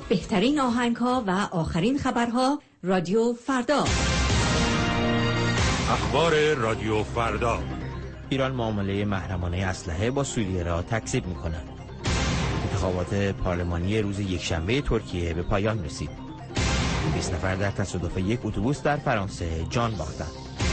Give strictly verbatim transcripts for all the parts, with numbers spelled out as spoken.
بهترین آهنگ‌ها و آخرین خبرها رادیو فردا. اخبار رادیو فردا. ایران معامله محرمانه اسلحه با سوریه را تکذیب می‌کند. انتخابات پارلمانی روز یکشنبه ترکیه به پایان رسید. بیست نفر در تصادف یک اتوبوس در فرانسه جان باختند.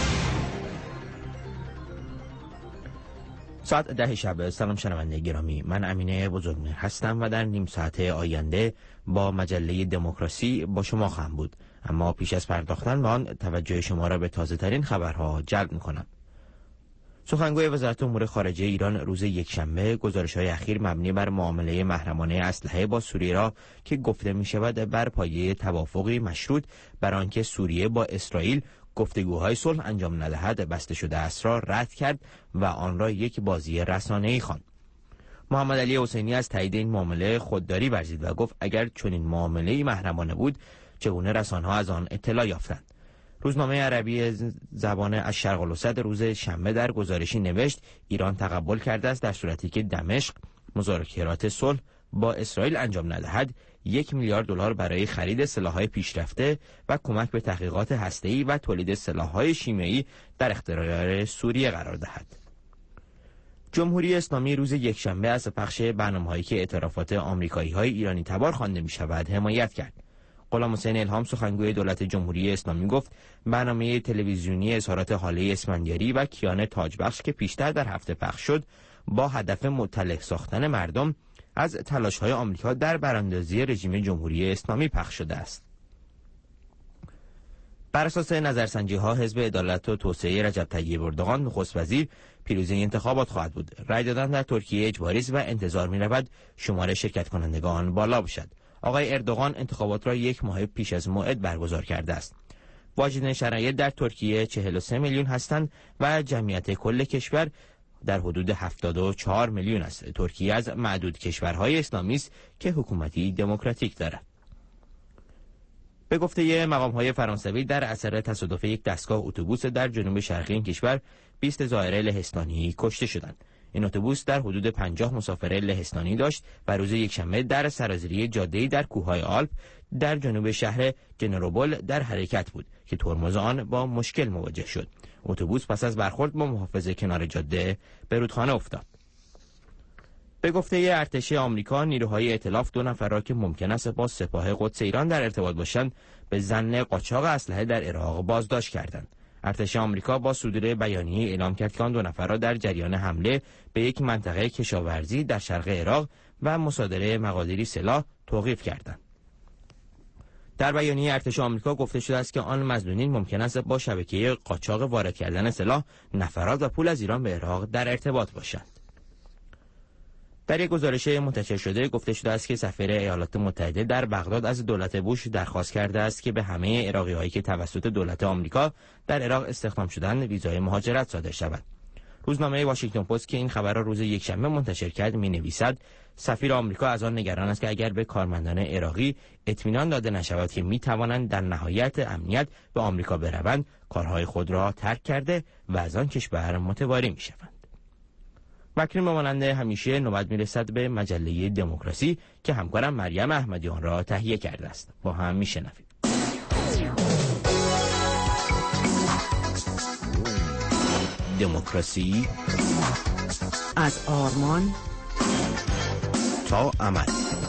ساعت ده شب. سلام شنونده گرامی، من امینه بزرگمهر هستم و در نیم ساعت آینده با مجله دموکراسی با شما خواهم بود. اما پیش از پرداختن به آن توجه شما را به تازه ترین خبرها جلب می‌کنم. سخنگوی وزارت امور خارجه ایران روز یکشنبه گزارش‌های اخیر مبنی بر معامله محرمانه اسلحه با سوریه را که گفته می‌شود بر پایه توافقی مشروط بر آنکه سوریه با اسرائیل گفتگوهای صلح انجام ندهد بسته شده است را رد کرد و آن را یک بازی رسانه‌ای خواند. محمد علی حسینی از تایید این معامله خودداری ورزید و گفت اگر چنین معامله‌ای محرمانه بود چگونه رسانه‌ها از آن اطلاع یافتند. روزنامه عربی زبان الشرق الاوسط روز شنبه در گزارشی نوشت ایران تقبل کرده است در صورتی که دمشق مذاکرات صلح با اسرائیل انجام ندهد یک میلیارد دلار برای خرید سلاح‌های پیشرفته و کمک به تحقیقات هسته‌ای و تولید سلاح‌های شیمیایی در اختیار سوریه قرار دهد. جمهوری اسلامی روز یکشنبه از پخش برنامه‌هایی که اعترافات آمریکایی‌های ایرانی تبار خوانده می‌شود حمایت کرد. غلامحسین الهام سخنگوی دولت جمهوری اسلامی گفت برنامه تلویزیونی اظهارات حاله اسفندیاری و کیان تاجبخش که پیشتر در هفته پخش شد با هدف مطلع ساختن مردم از تلاش‌های آمریکا در براندازی رژیم جمهوری اسلامی پخش شده است. بر اساس نظرسنجی‌ها حزب عدالت و توسعه رجب طیب اردوغان نخست وزیر پیروزی انتخابات خواهد بود. رای دادن در ترکیه اجباری است و انتظار می‌رود شمار شرکت کنندگان بالا باشد. آقای اردوغان انتخابات را یک ماه پیش از موعد برگزار کرده است. واجدین شرایط در ترکیه چهل و سه میلیون هستند و جمعیت کل کشور در حدود هفتاد و چهار میلیون است. ترکیه از معدود کشورهای اسلامی است که حکومتی دموکراتیک دارد. به گفته مقام‌های فرانسوی در اثر تصادف یک دستگاه اتوبوس در جنوب شرقی این کشور بیست زائر لهستانی کشته شدند. این اتوبوس در حدود پنجاه مسافر لهستانی داشت و روز یکشنبه در سرازیری جاده‌ای در کوههای آلپ در جنوب شهر جنروبل در حرکت بود که ترمز آن با مشکل مواجه شد. اتوبوس پس از برخورد با محافظ کنار جاده به رودخانه افتاد. به گفته ارتش آمریکا نیروهای ائتلاف دو نفر را که ممکن است با سپاه قدس ایران در ارتباط باشند به ظن قاچاق اسلحه در عراق بازداشت کردند. ارتش آمریکا با صدور بیانیه اعلام کرد که آن دو نفر را در جریان حمله به یک منطقه کشاورزی در شرق عراق و مصادره مقادیری سلاح توقیف کردند. در بیانیه ارتش آمریکا گفته شده است که آن مظنونین ممکن است با شبکه قاچاق وارد کردن سلاح، نفرات و پول از ایران به عراق در ارتباط باشند. در یک گزارش منتشر شده گفته شده است که سفیر ایالات متحده در بغداد از دولت بوش درخواست کرده است که به همه عراقی‌هایی که توسط دولت آمریکا در عراق استخدام شدند ویزای مهاجرت صادر شود. روزنامه واشنگتن پست که این خبر را روز یکشنبه منتشر کرد می‌نویسد سفیر آمریکا از آن نگران است که اگر به کارمندان عراقی اطمینان داده نشود که می‌توانند در نهایت امنیت به آمریکا بروند، کارهای خود را ترک کرده و از آن کشور متواری می‌شوند. مکنون مانند همیشه نوبت میرسد به مجله دموکراسی که همکارم مریم احمدیان را تهیه کرده است. با هم میشنویم. دموکراسی از آرمان تا عمل.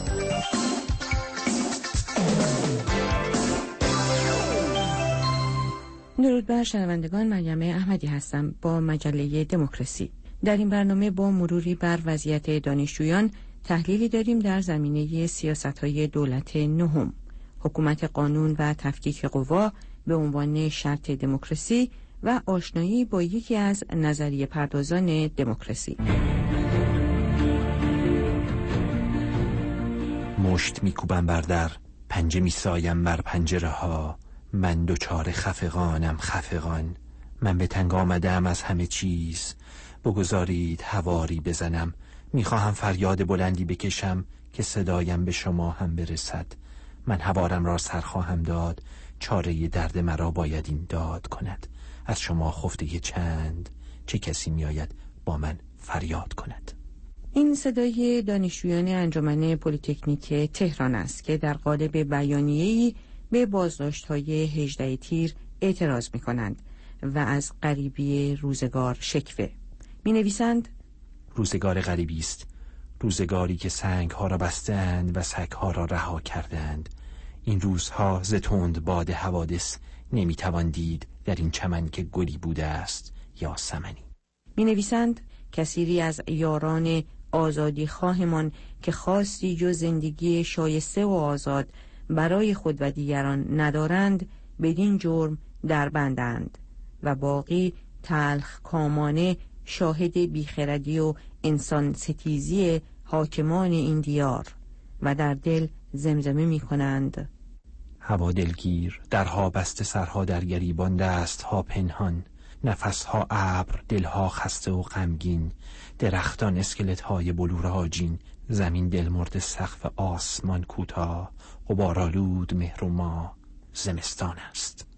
درود بر شنوندگان، مریم احمدی هستم با مجله دموکراسی. در این برنامه با مروری بر وضعیت دانشجویان تحلیلی داریم در زمینه سیاست‌های دولت نهم، حکومت قانون و تفکیک قوا به عنوان شرط دموکراسی و آشنایی با یکی از نظریه پردازان دموکراسی. مشت میکوبم بر در، پنجه میسایم بر پنجره ها، من دوچار خفقانم خفقان، من به تنگ آمدم از همه چیز، بگذارید هواری بزنم، میخواهم فریاد بلندی بکشم که صدایم به شما هم برسد، من هوارم را سر خواهم داد، چاره درد مرا باید این داد کند، از شما خفته چند چه کسی میآید با من فریاد کند. این صدای دانشجویان انجمن پلی‌تکنیک تهران است که در قالب بیانیه‌ای به بازداشت‌های هجده تیر اعتراض می‌کنند و از غریبی روزگار شکوه می‌نویسند: روزگار غریبی است، روزگاری که سنگ‌ها را بستند و سگ‌ها را رها کردند. این روزها ز تند باد حوادث نمی‌توان دید در این چمن که گلی بوده است یا سمنی. می‌نویسند: کثیری از یاران آزادی خواهمان که خواستی جز زندگی شایسته و آزاد برای خود و دیگران ندارند، بدین جرم در بندند و باقی تلخ کامانه شاهد بیخردی و انسان ستیزی حاکمان این دیار و در دل زمزمه می کنند: هوا دلگیر، درها بسته، سرها در گریبان، دستها پنهان، نفسها ابر، دلها خسته و غمگین، درختان اسکلت‌های بلور آجین، زمین دلمرد، سقف آسمان کوتاه، غبارآلود مهر و ماه، زمستان است.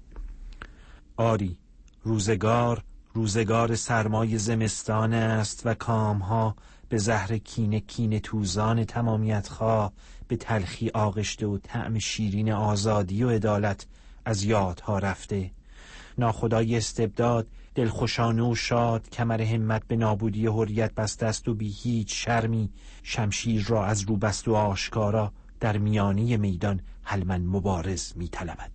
آری، روزگار روزگار سرمای زمستان است و کامها به زهر کینه کینه توزان تمامیت خواه، به تلخی آغشته و طعم شیرین آزادی و عدالت از یادها رفته. ناخدای استبداد دلخوشانه و شاد کمر همت به نابودی حریت بسته است و بی هیچ شرمی شمشیر را از رو بست و آشکارا در میانه میدان حلمن مبارز می طلبد.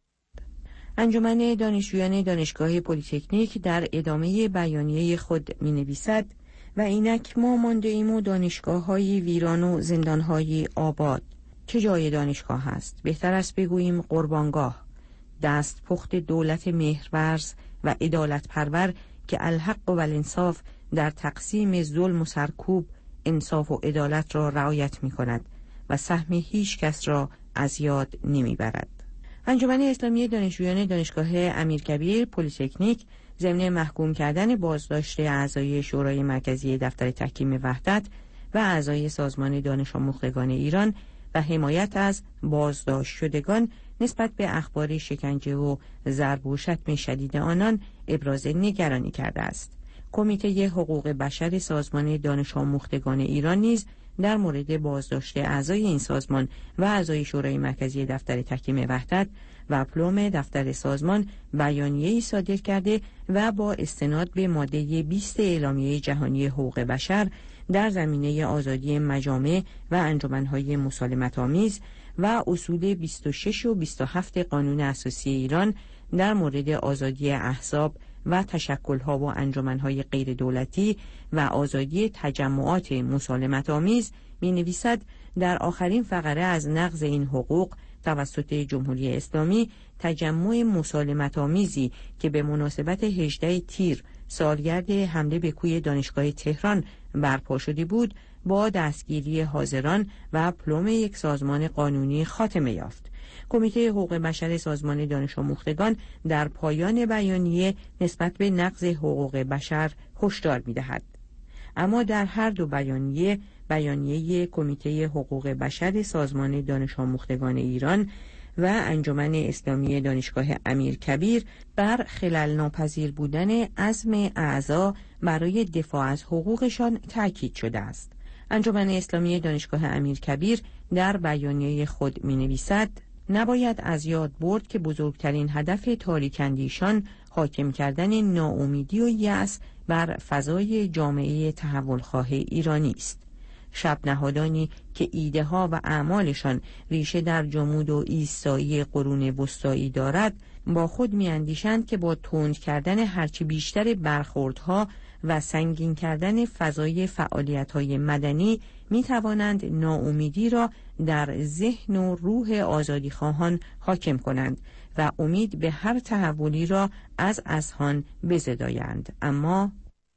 انجمن دانشجویان دانشگاه پلی‌تکنیک در ادامه بیانیه خود می نویسد: و اینک ما مانده ایم و دانشگاه های ویران و زندان های آباد. چه جای دانشگاه است؟ بهتر است بگوییم قربانگاه. دست پخت دولت مهرورز و عدالت پرور که الحق و الانصاف در تقسیم ظلم و سرکوب انصاف و عدالت را رعایت می کند و سهم هیچ کس را از یاد نمی برد. انجمن اسلامی دانشجویان دانشگاه امیرکبیر پلی‌تکنیک ضمن محکوم کردن بازداشت اعضای شورای مرکزی دفتر تحکیم وحدت و اعضای سازمان دانش آموختگان ایران و حمایت از بازداشت شدگان نسبت به اخبار شکنجه و ضرب و شتم شدید آنان ابراز نگرانی کرده است. کمیته حقوق بشر سازمان دانش آموختگان ایران نیز در مورد بازداشت اعضای این سازمان و اعضای شورای مرکزی دفتر تحکیم وحدت و پلوم دفتر سازمان بیانیه‌ای صادر کرده و با استناد به ماده بیست اعلامیه جهانی حقوق بشر در زمینه آزادی مجامع و انجمن‌های مسالمت‌آمیز و اصول بیست و شش و بیست و هفت قانون اساسی ایران در مورد آزادی احزاب و تشکل‌ها و انجمن‌های غیر دولتی و آزادی تجمعات مسالمت‌آمیز می‌نویسد: در آخرین فقره از نقض این حقوق توسط جمهوری اسلامی، تجمع مسالمت‌آمیزی که به مناسبت هجده تیر سالگرد حمله به کوی دانشگاه تهران برپا شده بود، با دستگیری حاضران و پلوم یک سازمان قانونی خاتمه یافت. کمیته حقوق بشر سازمان دانش آموختگان در پایان بیانیه نسبت به نقض حقوق بشر هشدار می‌دهد. اما در هر دو بیانیه، بیانیه کمیته حقوق بشر سازمان دانش آموختگان ایران و انجمن اسلامی دانشگاه امیرکبیر بر خلل ناپذیر بودن عزم اعضا برای دفاع از حقوقشان تأکید شده است. انجمن اسلامی دانشگاه امیرکبیر در بیانیه خود می‌نویسد: نباید از یاد برد که بزرگترین هدف تاریک‌اندیشان حاکم کردن ناامیدی و یأس بر فضای جامعه تحولخواه ایرانی است. شب نهادانی که ایده ها و اعمالشان ریشه در جمود و ایستایی قرون وسطایی دارد، با خود می‌اندیشند که با تند کردن هرچی بیشتر برخوردها و سنگین کردن فضای فعالیت‌های مدنی می‌توانند ناامیدی را در ذهن و روح آزادیخواهان حاکم کنند و امید به هر تحولی را از اذهان بزدایند. اما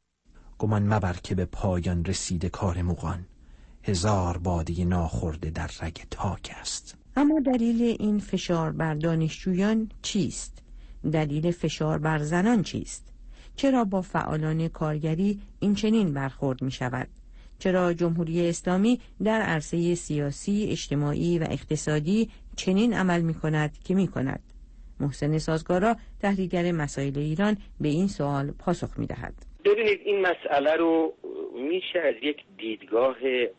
گمان مبر که به پایان رسیده کار مغان، هزار باده ناخورده در رگ تاک است. اما دلیل این فشار بر دانشجویان چیست؟ دلیل فشار بر زنان چیست؟ چرا با فعالان کارگری این چنین برخورد می شود؟ چرا جمهوری اسلامی در عرصه سیاسی، اجتماعی و اقتصادی چنین عمل می کند که می کند؟ محسن سازگارا، تحلیلگر مسائل ایران، به این سوال پاسخ می دهد. ببینید این مسئله رو میشه از یک دیدگاه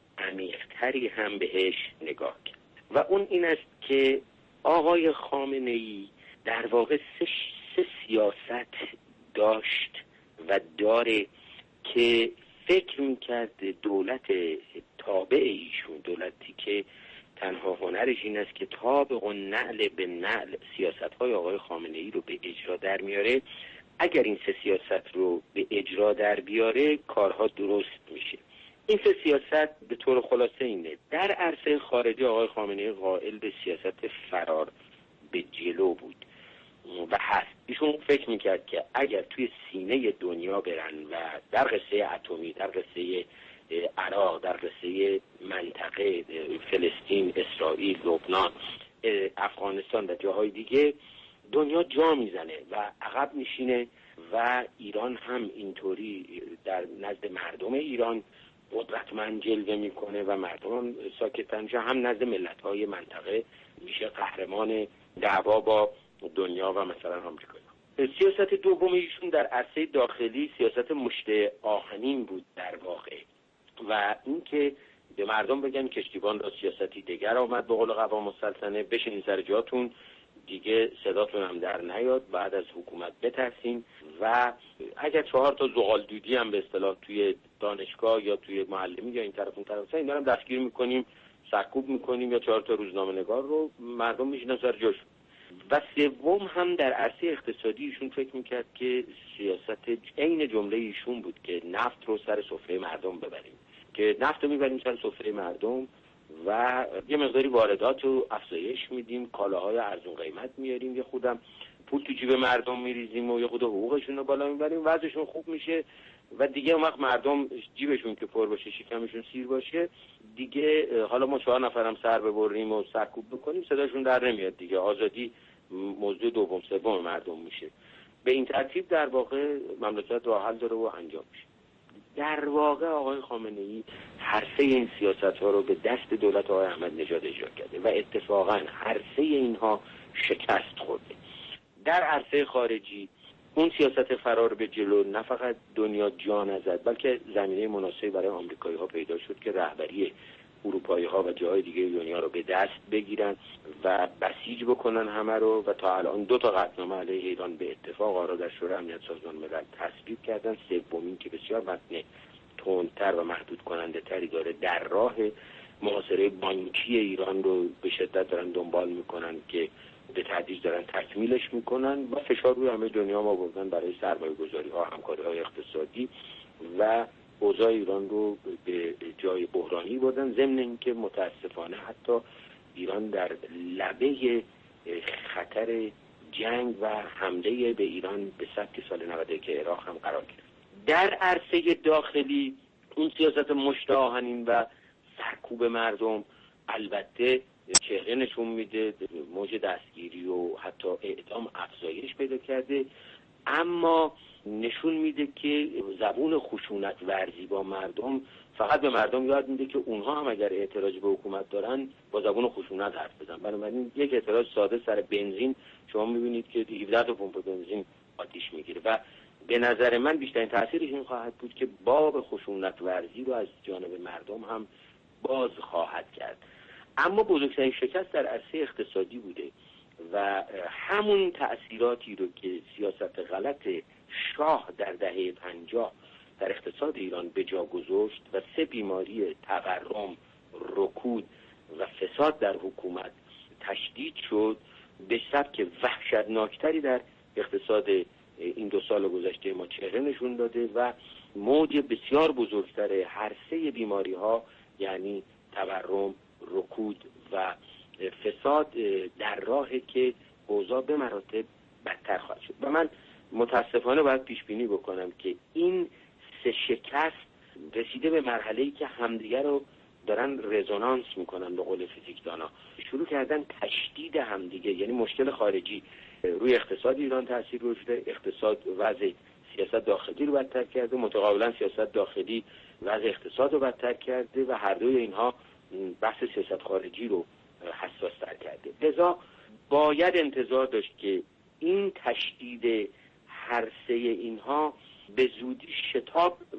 عمیق‌تری هم بهش نگاه کرد و اون این است که آقای خامنه‌ای در واقع سه, سه سیاست داشت و داره که فکر میکرد دولت تابع ایشون، دولتی که تنها هنرش این است که تابع و نعل به نعل سیاست‌های آقای خامنه‌ای رو به اجرا در میاره، اگر این سه سیاست رو به اجرا در بیاره کارها درست میشه. این سه سیاست به طور خلاصه اینه: در عرصه خارجی آقای خامنه‌ای قائل به سیاست فرار به جلو بود و هست. ایشون فکر میکرد که اگر توی سینه دنیا برن و در قصه اتمی، در قصه عراق، در قصه منطقه فلسطین، اسرائیل، لبنان، افغانستان و جاهای دیگه دنیا جا میزنه و عقب میشینه و ایران هم اینطوری در نزد مردم ایران قدرتمند جلوه میکنه و مردم ساکتن، هم نزد ملت‌های منطقه میشه قهرمان دعوا با دنیا و مثلا آمریکا. سیاست دوم ایشون در عرصه داخلی سیاست مشت آهنین بود در واقع و اینکه به مردم بگن کشتیبان را سیاستی دیگر آمد، به قول قوام السلطنه، بشینین سر جاتون، دیگه صداتون هم در نیاد، بعد از حکومت بترسین و اگر چهار تا زغال دودی هم به اصطلاح توی دانشگاه یا توی معلمی یا این طرف اون طرف اینا هم دستگیر میکنیم، سرکوب میکنیم، یا چهار تا روزنامه نگار رو مردم میشینن سر جاشون. و سوم هم در عرصه اقتصادی ایشون فکر میکرد که سیاست عین جمله ایشون بود که نفت رو سر سفره مردم ببریم، که نفت رو میبریم سر سفره مردم و یه مقداری واردات رو افزایش میدیم، کالاهای ارزون قیمت میاریم، یه خودم پول تو جیب مردم میریزیم و یه خود حقوقشون رو بالا میبریم، وضعشون خوب میشه و دیگه اون وقت مردم جیبشون که پر باشه، شکمشون سیر باشه، دیگه حالا ما چهار نفرم سر ببریم و سرکوب بکنیم صداشون در نمیاد دیگه، آزادی موضوع دوم سوم مردم میشه. به این ترتیب در واقع مملکت راه حل داره و انجام میشه. در واقع آقای خامنه‌ای هر سه این سیاست‌ها رو به دست دولت آقای احمدی نژاد اجرا کرده و اتفاقا هر سه اینها شکست خورده. در عرصه خارجی اون سیاست فرار به جلو نه فقط دنیا جا نزد، بلکه زمینه مناسبی برای آمریکایی‌ها پیدا شد که رهبری اروپایی‌ها و جاهای دیگه دنیا رو به دست بگیرن و بسیج بکنن همه رو و تا الان دو تا قطعنامه علیه ایران به اتفاق آرا در شورای امنیت سازمان ملل تصویب کردن. سومین که بسیار متن تندتر و محدود کننده تری داره، در راه محاصره بانکی ایران رو به شدت دارن دنبال میکنن که به تدریج دارن تکمیلش میکنن و فشار روی همه دنیا ما بردن برای سرمایه گذاری ها، همکاری های اقتصادی و اوضاع ایران رو به جای بحرانی بردن، ضمن اینکه متاسفانه حتی ایران در لبه خطر جنگ و حمله به ایران به سبک سال نود و یک عراق هم قرار گرفت. در عرصه داخلی اون سیاست مشت آهنین و سرکوب مردم البته چهره نشون میده، موج دستگیری و حتی اعدام افزایش پیدا کرده، اما نشون میده که زبون خشونت ورزی با مردم فقط به مردم یاد میده که اونها هم اگر اعتراض به حکومت دارن با زبون خشونت حرف بزنن. بنابراین یک اعتراض ساده سر بنزین شما میبینید که هفده تا پمپ بنزین آتیش میگیره و به نظر من بیشترین تأثیرش این خواهد بود که باب خشونت ورزی رو از جانب مردم هم باز خواهد کرد. اما بزرگترین شکست در عرصه اقتصادی بوده و همون تأثیراتی رو که سیاست غلط شاه در دهه پنجاه در اقتصاد ایران به جا گذاشت و سه بیماری تورم، رکود و فساد در حکومت تشدید شد، به سبک وحشتناکتری در اقتصاد این دو سال گذشته ما چهره نشون داده و موج بسیار بزرگتر هر سه بیماری ها، یعنی تورم، رکود و فساد، در راهی که اوضاع به مراتب بدتر خواهد شد. و من متاسفانه باید پیش بینی بکنم که این سه شکست رسیده به مرحله‌ای که همدیگر رو دارن رزونانس میکنن، به قول فیزیکدانا شروع کردن تشدید همدیگه، یعنی مشکل خارجی روی اقتصاد ایران تاثیر گذاشته، اقتصاد وضع سیاست داخلی رو بدتر کرده، متقابلا سیاست داخلی وضع اقتصاد رو بدتر کرده و هر دوی اینها بحث سیاست خارجی رو حساس تر کرده. لذا باید انتظار داشت که این تشدید هر سه اینها به زودی شتاب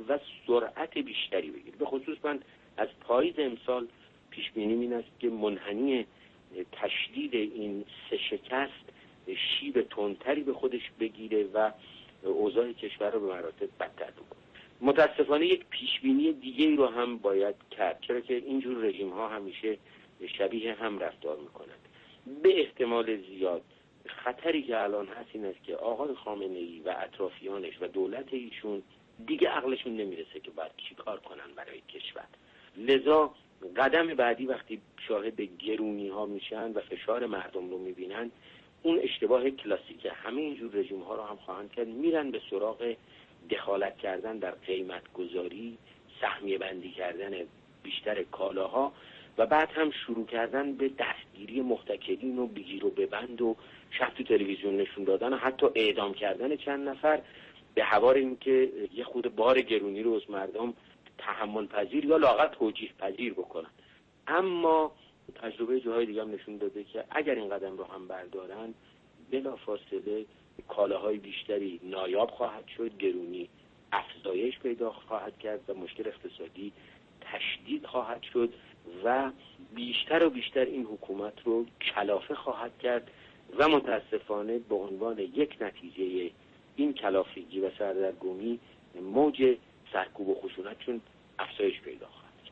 و سرعت بیشتری بگیره. به خصوص من از پاییز امسال پیش بینیم این است که منحنی تشدید این سه شکست شیب تندتری به خودش بگیره و اوضاع کشور رو به مراتب بدتر بکنه. متاسفانه یک پیشبینی دیگه رو هم باید کرد، چرا که اینجور رژیم ها همیشه شبیه هم رفتار میکنند. به احتمال زیاد خطری که الان هست این است که آقای خامنه ای و اطرافیانش و دولت ایشون دیگه عقلشون نمیرسه که باید چی کار کنن برای کشور. لذا قدم بعدی وقتی شاهد گرونی ها میشن و فشار مردم رو میبینن، اون اشتباه کلاسیک همه اینجور رژیم ها رو هم خواهند کرد، میرن به سراغ دخالت کردن در قیمت گذاری، سهمیه بندی کردن بیشتر کالاها و بعد هم شروع کردن به دستگیری محتکرین و بگیر و ببند و شب تو تلویزیون نشون دادن و حتی اعدام کردن چند نفر به هوار این که یه خود بار گرونی رو از مردم تحمل پذیر یا لااقل توجیه پذیر بکنن. اما تجربه جاهای دیگه هم نشون داده که اگر این قدم رو هم بردارن بلافاصله کالاهای بیشتری نایاب خواهد شد، گرونی افزایش پیدا خواهد کرد و مشکل اقتصادی تشدید خواهد شد و بیشتر و بیشتر این حکومت رو کلافه خواهد کرد و متاسفانه به عنوان یک نتیجه این کلافگی و سردرگمی موج سرکوب و خشونت چون افزایش پیدا خواهد کرد.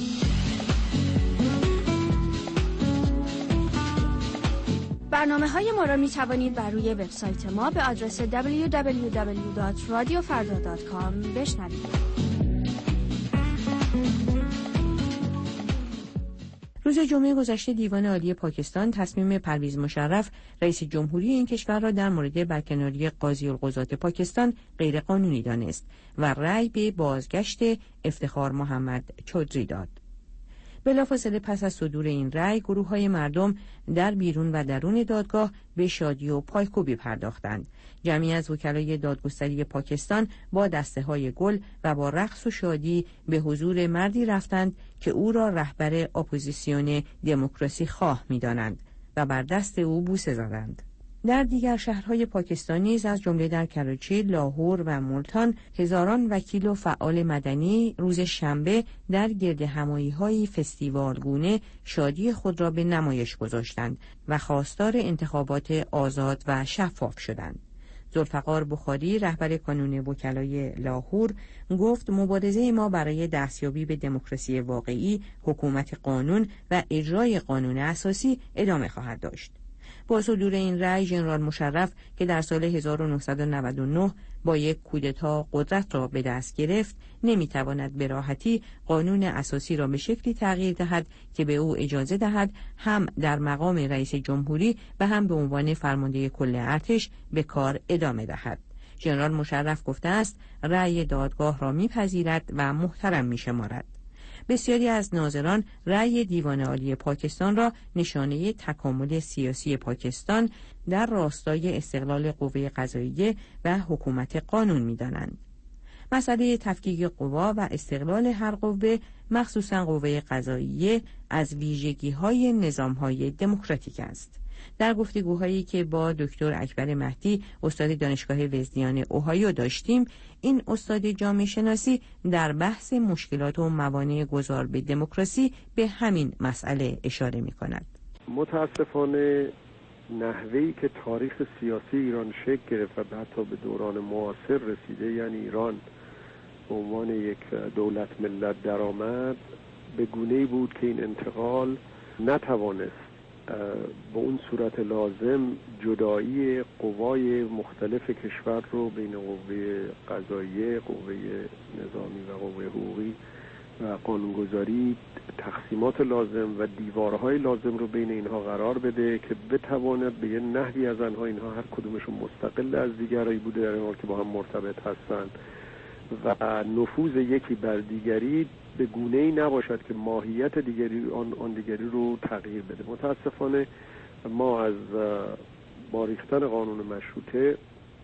برنامه های ما را می توانید بر روی وبسایت ما به آدرس دبلیو دبلیو دبلیو دات رادیو فردا دات کام بشنوید. روز جمعه گذشته دیوان عالی پاکستان تصمیم پرویز مشرف رئیس جمهوری این کشور را در مورد برکناری قاضی القضات پاکستان غیر قانونی دانست و رأی به بازگشت افتخار محمد چودری داد. بلافاصله پس از صدور این رأی گروه‌های مردم در بیرون و درون دادگاه به شادی و پایکوبی پرداختند. جمعی از وکلای دادگستری پاکستان با دسته‌های گل و با رقص و شادی به حضور مردی رفتند که او را رهبر اپوزیسیون دموکراسی خواه می‌دانند و بر دست او بوسه زدند. در دیگر شهرهای پاکستان نیز از جمله در کراچی، لاهور و ملتان هزاران وکیل و فعال مدنی روز شنبه در گرد همایی‌های فستیوالگونه شادی خود را به نمایش گذاشتند و خواستار انتخابات آزاد و شفاف شدند. ذوالفقار بخاری رهبر کانون وکلای لاهور گفت مبارزه ما برای دستیابی به دموکراسی واقعی، حکومت قانون و اجرای قانون اساسی ادامه خواهد داشت. با صدور این رأی ژنرال مشرف که در سال هزار و نهصد و نود و نه با یک کودتا قدرت را به دست گرفت نمیتواند به راحتی قانون اساسی را به شکلی تغییر دهد که به او اجازه دهد هم در مقام رئیس جمهوری و هم به عنوان فرمانده کل ارتش به کار ادامه دهد. ژنرال مشرف گفته است رأی دادگاه را میپذیرد و محترم میشمارد. بسیاری از ناظران رأی دیوان عالی پاکستان را نشانه تکامل سیاسی پاکستان در راستای استقلال قوه قضاییه و حکومت قانون می‌دانند. مسئله تفکیک قوا و استقلال هر قوه، مخصوصاً قوه قضاییه، از ویژگی‌های نظام‌های دموکراتیک است. در گفتگوهایی که با دکتر اکبر مهدی استاد دانشگاه وزدیان اوهایو داشتیم، این استاد جامعه شناسی در بحث مشکلات و موانع گذار به دموکراسی به همین مسئله اشاره می کند. متاسفانه نحوهی که تاریخ سیاسی ایران شکل گرفت و حتی به دوران معاصر رسیده، یعنی ایران به عنوان یک دولت ملت درآمد، به گونه‌ای بود که این انتقال نتوانست به اون صورت لازم جدایی قوای مختلف کشور رو بین قوه قضاییه، قوه نظامی و قوه حقوقی و قانونگذاری تقسیمات لازم و دیوارهای لازم رو بین اینها قرار بده که بتواند به یه نحوی از آنها اینها هر کدومشون مستقل از دیگرایی بوده در این حال که با هم مرتبط هستند و نفوذ یکی بر دیگری به گونه‌ای نباشد که ماهیت دیگری آن, آن دیگری رو تغییر بده. متاسفانه ما از با ریختن قانون مشروطه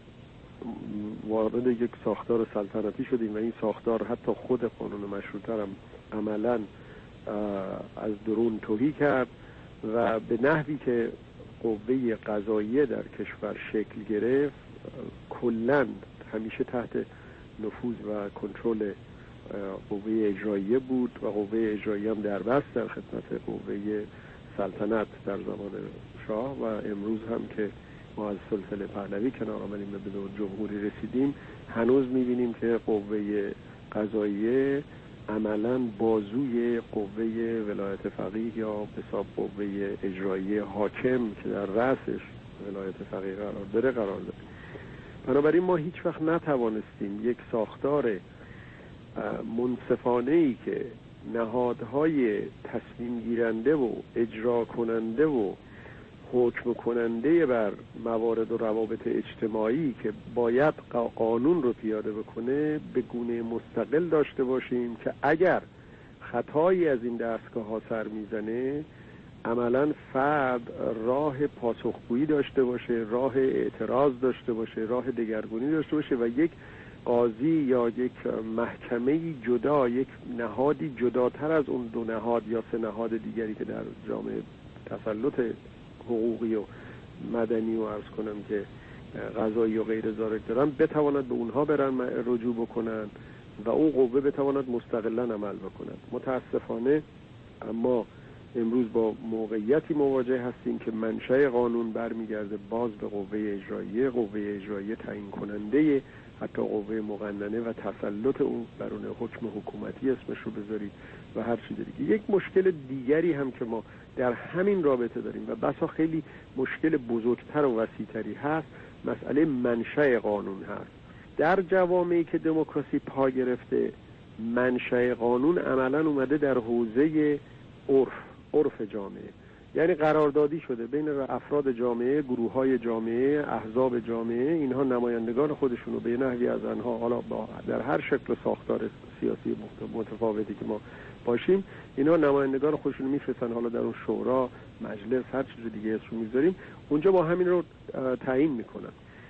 وارد یک ساختار سلطنتی شدیم و این ساختار حتی خود قانون مشروطه هم عملاً از درون تهی کرد و به نحوی که قوه قضاییه در کشور شکل گرفت کلاً همیشه تحت نفوذ و کنترل قوه اجراییه بود و قوه اجراییه هم در بست در خدمت قوه سلطنت در زمان شاه و امروز هم که ما از سلسله پهلوی کنار آمدیم به دور جمهوری رسیدیم، هنوز می‌بینیم که قوه قضاییه عملاً بازوی قوه ولایت فقیه یا حساب قوه اجراییه حاکم که در رأسش ولایت فقیه قرار داره قرار داره. بنابراین ما هیچ وقت نتوانستیم یک ساختار منصفانه‌ای که نهادهای تصمیم گیرنده و اجرا کننده و حکم کننده بر موارد و روابط اجتماعی که باید قانون رو پیاده بکنه به گونه مستقل داشته باشیم که اگر خطایی از این دستگاه ها سر میزنه عملاً فرد راه پاسخگویی داشته باشه، راه اعتراض داشته باشه، راه دگرگونی داشته باشه و یک قاضی یا یک محکمه جدا، یک نهادی جداتر از اون دو نهاد یا سه نهاد دیگری که در جامعه تسلط حقوقی و مدنی و عرض کنم که قضایی و غیر ذالک دارن بتواند به اونها برن رجوع بکنن و اون قوه بتواند مستقلا عمل بکنن. متاسفانه اما امروز با موقعیتی مواجه هستیم که منشأ قانون برمیگرده باز به قوه اجراییه. قوه اجراییه تعیین کننده حتی قوه مقننه و تسلط اون بر اون حکم حکومتی اسمش رو بذارید و هر چیز دیگه. یک مشکل دیگری هم که ما در همین رابطه داریم و بسا خیلی مشکل بزرگتر و وسیع‌تری هست، مسئله منشأ قانون هست. در جوامعی که دموکراسی پا گرفته منشأ قانون عملاً اومده در حوزه عرف عرف جامعه، یعنی قراردادی شده بین افراد جامعه، گروه‌های جامعه، احزاب جامعه. اینها نمایندگان خودشونو به نحوی از آنها حالا در هر شکل ساختار سیاسی متفاوتی که ما باشیم، اینا نمایندگان خودشونو میفرستن، حالا در اون شورا، مجلس، هر چیز دیگه اسمو میذاریم، اونجا با همین رو تعیین میکنن.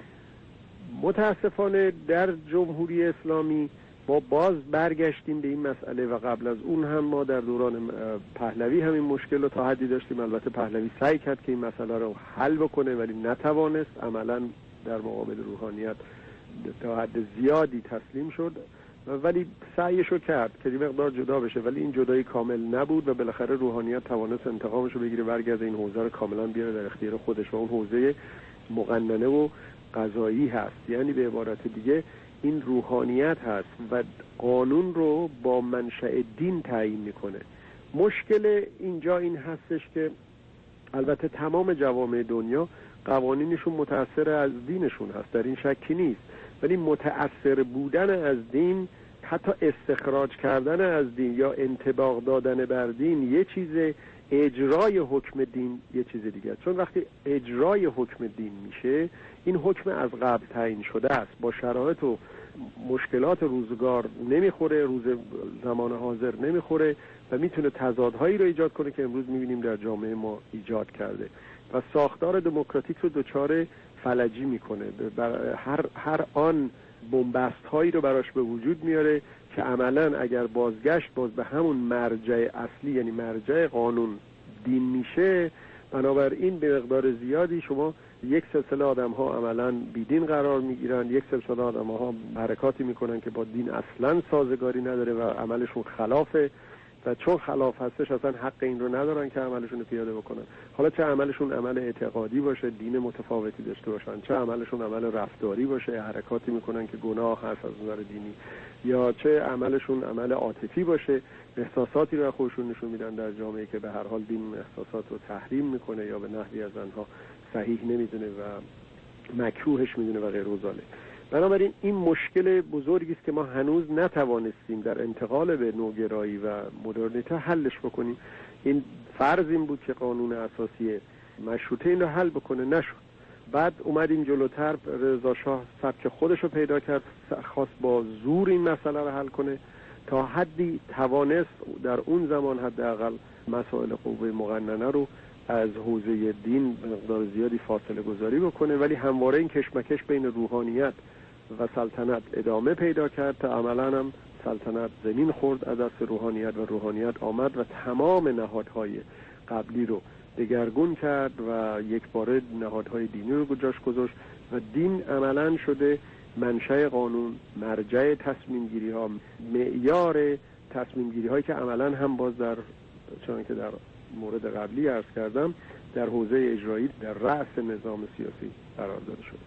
متاسفانه در جمهوری اسلامی ما باز برگشتیم به این مسئله و قبل از اون هم ما در دوران پهلوی همین مشکل رو تا حدی داشتیم. البته پهلوی سعی کرد که این مسئله رو حل بکنه ولی نتوانست، عملاً در مقابل روحانیت تا حد زیادی تسلیم شد ولی سعیش رو کرد که این مقدار جدا بشه، ولی این جدایی کامل نبود و بالاخره روحانیت توانست انتقامش رو بگیره، برگرده این حوزه رو کاملا بیاره در اختیار خودش و اون حوزه مقننه و قضایی هست. یعنی به عبارت دیگه این روحانیت هست و قانون رو با منشأ دین تعیین میکنه. مشکل اینجا این هستش که البته تمام جوامع دنیا قوانینشون متأثر از دینشون هست، در این شکی نیست، ولی متأثر بودن از دین، حتی استخراج کردن از دین یا انطباق دادن بر دین یه چیزه، اجرای حکم دین یه چیز دیگه. چون وقتی اجرای حکم دین میشه، این حکم از قبل تعیین شده است، با شرایط و مشکلات روزگار نمیخوره، روز زمان حاضر نمیخوره و میتونه تضادهایی رو ایجاد کنه که امروز میبینیم در جامعه ما ایجاد کرده و ساختار دموکراتیک رو دچار فلجی میکنه. هر هر آن بنبست هایی رو براش به وجود میاره که عملا اگر بازگشت باز به همون مرجع اصلی یعنی مرجع قانون دین میشه، بنابراین به مقدار زیادی شما یک سلسله آدم ها عملا بیدین قرار میگیرن، یک سلسله آدم ها حرکاتی میکنن که با دین اصلا سازگاری نداره و عملشون خلافه و چون خلاف هستش اصلا حق این رو ندارن که عملشون رو پیاده بکنن. حالا چه عملشون عمل اعتقادی باشه، دین متفاوتی داشته باشن، چه عملشون عمل رفتاری باشه، حرکاتی میکنن که گناه هست از نظر دینی، یا چه عملشون عمل عاطفی باشه، احساساتی رو خودشون نشون میدن در جامعه که به هر حال دین احساسات رو تحریم میکنه یا به نحوی از آنها صحیح نمیدونه و مکروهش میدونه و غیر ذالک. بنابراین این مشکل بزرگی است که ما هنوز نتوانستیم در انتقال به نوگرایی و مدرنیته حلش بکنیم. این فرض این بود که قانون اساسی مشروطه این رو حل بکنه، نشد. بعد اومدیم جلوتر، رضا شاه سبک خودش رو پیدا کرد، خواست با زور این مسئله رو حل کنه، تا حدی توانست در اون زمان حداقل مسائل قوه مقننه رو از حوزه دین به مقدار زیادی فاصله گذاری بکنه، ولی همواره این کشمکش بین روحانیت و سلطنت ادامه پیدا کرد تا عملاً هم سلطنت زمین خورد از دست روحانیت و روحانیت آمد و تمام نهادهای قبلی رو دگرگون کرد و یک باره نهادهای دینی رو جاش گذاشت و دین عملاً شده منشأ قانون، مرجع تصمیم گیری ها، معیار تصمیم گیری هایی که عملا هم باز در چون که در مورد قبلی عرض کردم در حوزه اجرایی در رأس نظام سیاسی قرار داده شده.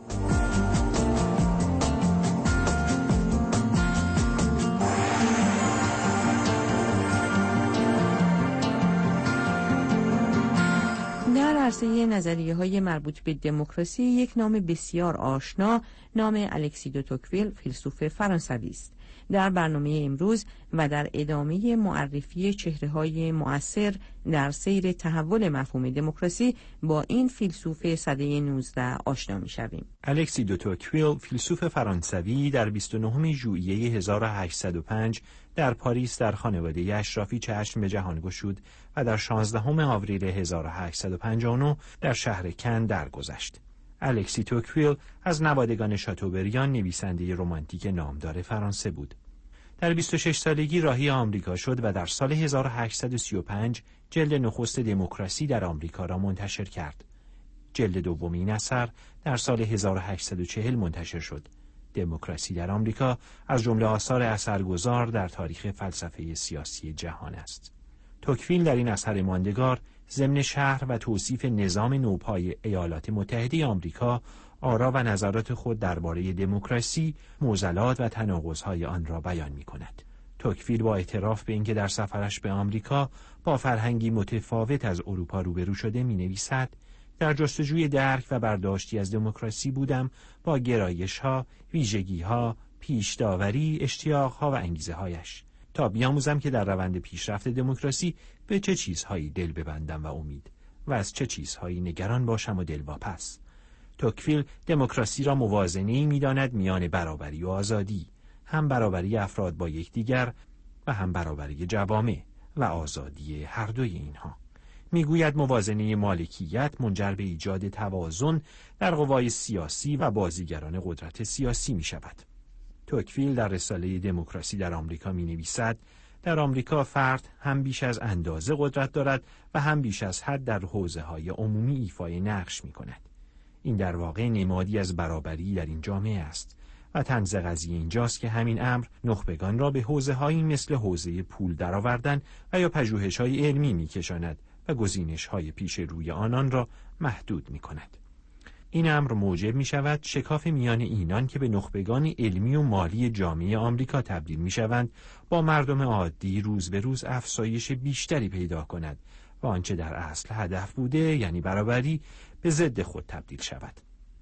در عرصه نظریه‌های مربوط به دموکراسی یک نام بسیار آشنا نام الکسی دو توکویل فیلسوف فرانسوی است. در برنامه امروز و در ادامه معرفی چهره‌های مؤثر در سیر تحول مفهوم دموکراسی با این فیلسوف سده نوزده آشنا می‌شویم. الکسی دو توکویل فیلسوف فرانسوی در بیست و نهم ژوئیه هزار و هشتصد و پنج در پاریس در خانواده اشرافی چشم به جهان گشود و در شانزدهم آوریل هزار و هشتصد و پنجاه و نه در شهر کن درگذشت. الکسی توکویل از نوادگان شاتوبریان نویسنده رمانتیک نامدار فرانسه بود. در بیست و شش سالگی راهی آمریکا شد و در سال هزار و هشتصد و سی و پنج جلد نخست دموکراسی در آمریکا را منتشر کرد. جلد دوم این اثر در سال هزار و هشتصد و چهل منتشر شد. دموکراسی در آمریکا از جمله آثار اثرگذار در تاریخ فلسفه سیاسی جهان است. توکویل در این اثر ماندگار ضمن شرح و توصیف نظام نوپای ایالات متحده آمریکا آرا و نظرات خود درباره دموکراسی، معضلات و تناقض‌های آن را بیان می‌کند. توکویل با اعتراف به اینکه در سفرش به آمریکا با فرهنگی متفاوت از اروپا روبرو شده می‌نویسد: در جستجوی درک و برداشتی از دموکراسی بودم با گرایش‌ها، ویژگی‌ها، پیش‌داوری، اشتیاق‌ها و انگیزه‌هایش تا بیاموزم که در روند پیشرفت دموکراسی به چه چیزهایی دل ببندم و امید و از چه چیزهایی نگران باشم و دلواپس. توکویل دموکراسی را موازنه‌ای می‌داند میان برابری و آزادی، هم برابری افراد با یکدیگر و هم برابری جوامع و آزادی هر دوی اینها. میگوید موازنه مالکیت منجر به ایجاد توازن در قوای سیاسی و بازیگران قدرت سیاسی می شود. توکویل در رساله دموکراسی در آمریکا می نویسد: در آمریکا فرد هم بیش از اندازه قدرت دارد و هم بیش از حد در حوزه‌های عمومی ایفای نقش می کند. این در واقع نمادی از برابری در این جامعه است و طنز قضیه اینجاست که همین امر نخبگان را به حوزه‌هایی مثل حوزه پول درآوردن و یا پژوهش‌های علمی می‌کشاند و گزینش‌های پیش روی آنان را محدود می‌کند. این امر موجب می‌شود شکاف میان اینان که به نخبگان علمی و مالی جامعه آمریکا تبدیل می‌شوند با مردم عادی روز به روز افزایش بیشتری پیدا کند و آنچه در اصل هدف بوده، یعنی برابری، به ضد خود تبدیل شود.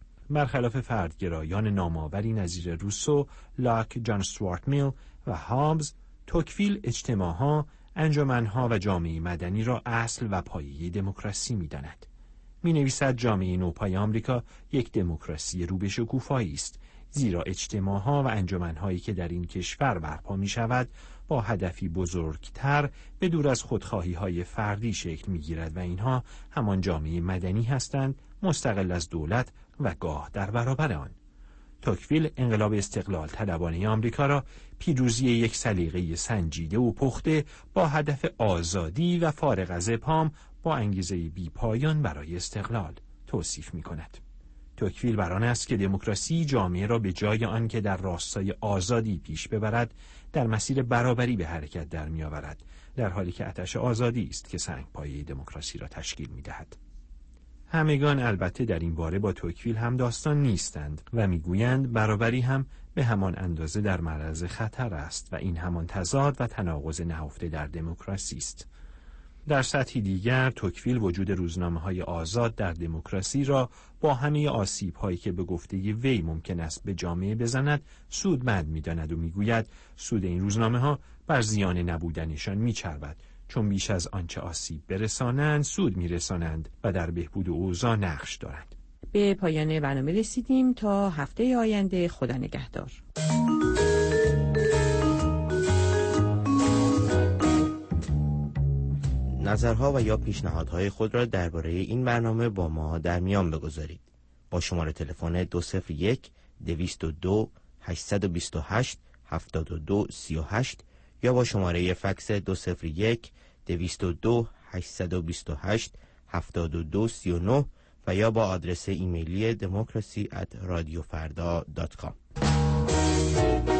برخلاف فردگرایان نامآوری نظیر روسو، لاک، جان استوارت میل و هابز، توکویل اجتماعها، انجمنها و جامعه مدنی را اصل و پایه دموکراسی می‌داند. می‌نویسد جامعه نوپای آمریکا یک دموکراسی رو به شکوفایی است، زیرا اجتماعها و انجمنهایی که در این کشور برپا می‌شود با هدفی بزرگتر به دور از خودخواهی‌های فردی شکل می‌گیرد و اینها همان جامعه مدنی هستند، مستقل از دولت و گاه در برابر آن. توکویل انقلاب استقلال طلبانه آمریکا را پیروزی یک سلیقه سنجیده و پخته با هدف آزادی و فارغ از ابهام با انگیزه بی پایان برای استقلال توصیف می کند. توکویل بر آن است که دموکراسی جامعه را به جای آن که در راستای آزادی پیش ببرد، در مسیر برابری به حرکت در می آورد، در حالی که آتش آزادی است که سنگپایه دموکراسی را تشکیل می دهد. همگان البته در این باره با توکویل هم داستان نیستند و میگویند برابری هم به همان اندازه در معرض خطر است و این همان تضاد و تناقض نهفته در دموکراسی است. در سطحی دیگر توکویل وجود روزنامه‌های آزاد در دموکراسی را با همه آسیب‌هایی که به گفته وی ممکن است به جامعه بزند سودمند می‌داند و میگوید سود این روزنامه‌ها بر زیان نبودنشان می‌چربد، چون بیش از آنچه آسیب برسانند سود میرسانند و در بهبود اوضاع نقش دارند. به پایان برنامه رسیدیم. تا هفته آینده، خدا نگهدار. نظرها و یا پیشنهادهای خود را درباره این برنامه با ما در میان بگذارید. با شماره تلفن دو صفر یک دویست و دو هشتصد و بیست و هشت هفتاد و دو سی و هشت یا با شماره فکس دو صفر یک دویست و دو هشتصد و بیست و هشت هفتاد و دو سی و نه و یا با آدرس ایمیلی دموکراسی ات رادیو فردا دات کام.